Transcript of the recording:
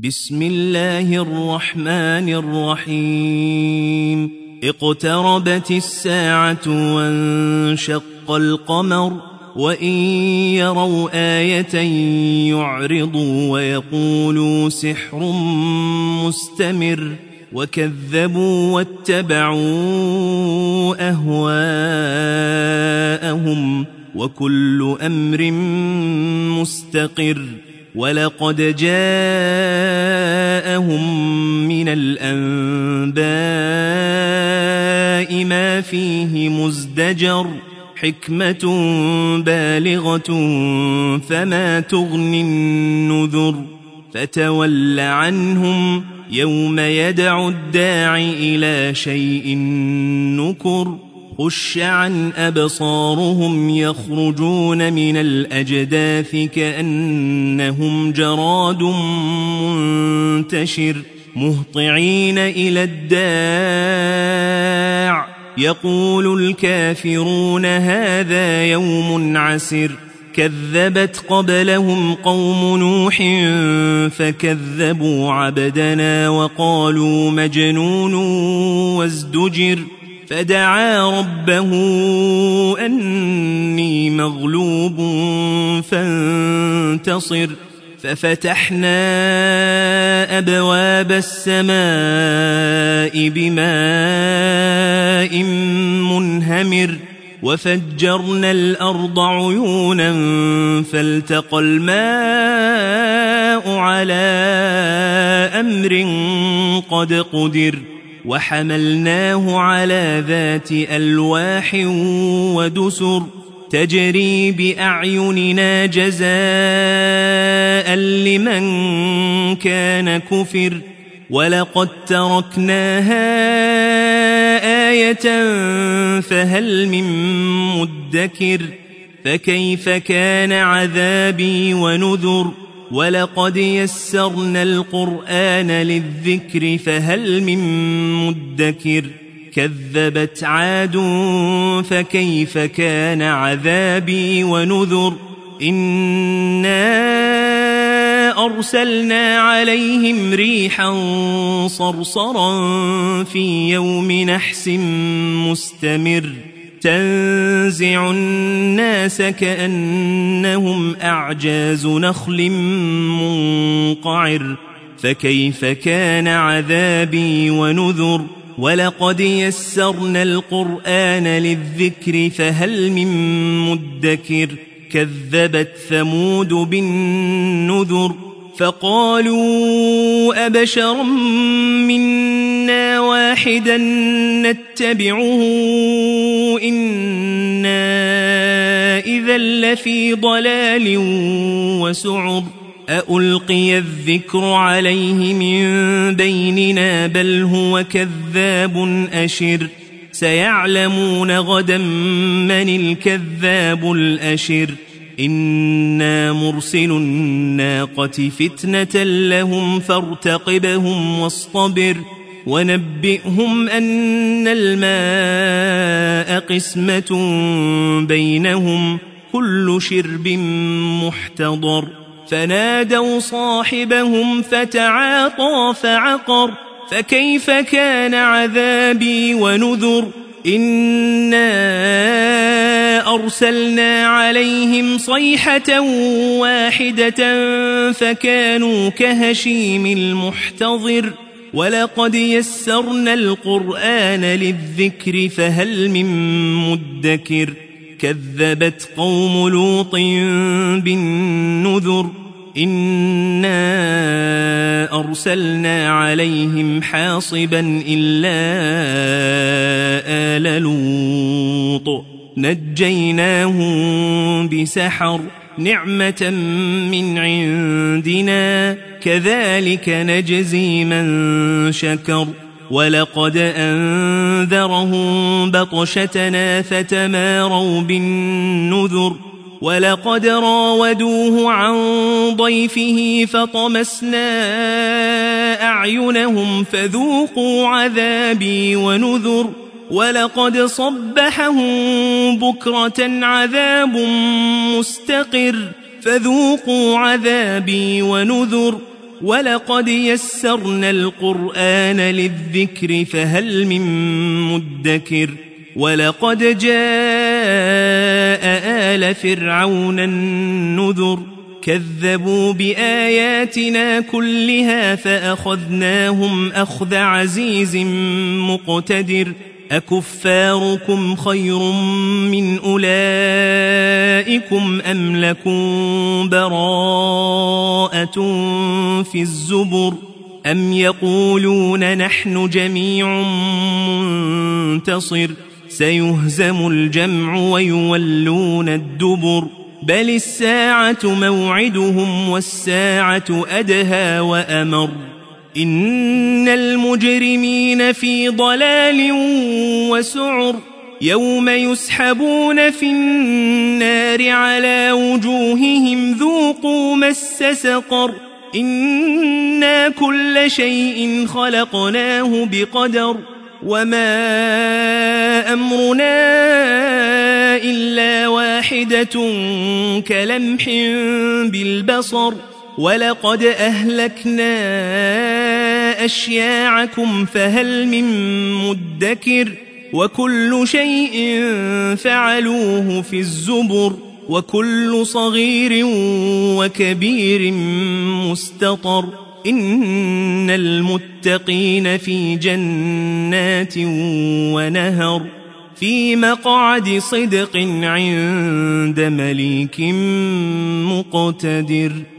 بسم الله الرحمن الرحيم اقتربت الساعة وانشق القمر وإن يروا آية يعرضوا ويقولوا سحر مستمر وكذبوا واتبعوا أهواءهم وكل أمر مستقر ولقد جاءهم من الأنباء ما فيه مزدجر حكمة بالغة فما تغني النذر فتول عنهم يوم يدعو الداعي إلى شيء نكر خش عن أبصارهم يخرجون من الأجداث كأنهم جراد منتشر مهطعين إلى الداع يقول الكافرون هذا يوم عسر كذبت قبلهم قوم نوح فكذبوا عبدنا وقالوا مجنون وازدجر فدعا ربه أني مغلوب فانتصر ففتحنا أبواب السماء بماء منهمر وفجرنا الأرض عيونا فالتقى الماء على أمر قد قدر وحملناه على ذات ألواح ودسر تجري بأعيننا جزاء لمن كان كفر ولقد تركناها آية فهل من مدكر فكيف كان عذابي ونذر ولقد يسرنا القرآن للذكر فهل من مدكر كذبت عاد فكيف كان عذابي ونذر إنا أرسلنا عليهم ريحا صرصرا في يوم نحس مستمر تنزع الناس كأنهم أعجاز نخل منقعر فكيف كان عذابي ونذر ولقد يسرنا القرآن للذكر فهل من مدكر كذبت ثمود بالنذر فقالوا أبشرا منا واحدا نتبعه إنا إذا لفي ضلال وسعر أألقي الذكر عليه من بيننا بل هو كذاب أشر سيعلمون غدا من الكذاب الأشر إنا مرسل الناقة فتنة لهم فارتقبهم واصطبر ونبئهم أن الماء قسمة بينهم كل شرب محتضر فنادوا صاحبهم فتعاطى فعقر فكيف كان عذابي ونذر إنا أرسلنا عليهم صيحة واحدة فكانوا كهشيم المحتضر ولقد يسرنا القرآن للذكر فهل من مدكر كذبت قوم لوط بالنذر إنا أرسلنا عليهم حاصبا إلا آل لوط نجيناهم بسحر نعمة من عندنا كذلك نجزي من شكر ولقد أنذرهم بطشتنا فتماروا بالنذر ولقد راودوه عن ضيفه فطمسنا أعينهم فذوقوا عذابي ونذر ولقد صبحهم بكرة عذاب مستقر فذوقوا عذابي ونذر ولقد يسرنا القرآن للذكر فهل من مدكر ولقد جاء آل فرعون النذر كذبوا بآياتنا كلها فأخذناهم أخذ عزيز مقتدر أكفاركم خير من أولئكم أم لكم براءة في الزبر أم يقولون نحن جميع منتصر سيهزم الجمع ويولون الدبر بل الساعة موعدهم والساعة أدهى وأمر إن المجرمين في ضلال وسعر يوم يسحبون في النار على وجوههم ذوقوا مس سقر إنا كل شيء خلقناه بقدر وما أمرنا إلا واحدة كلمح بالبصر ولقد أهلكنا أشياعكم فهل من مدكر وكل شيء فعلوه في الزبر وكل صغير وكبير مستطر إن المتقين في جنات ونهر في مقعد صدق عند مليك مقتدر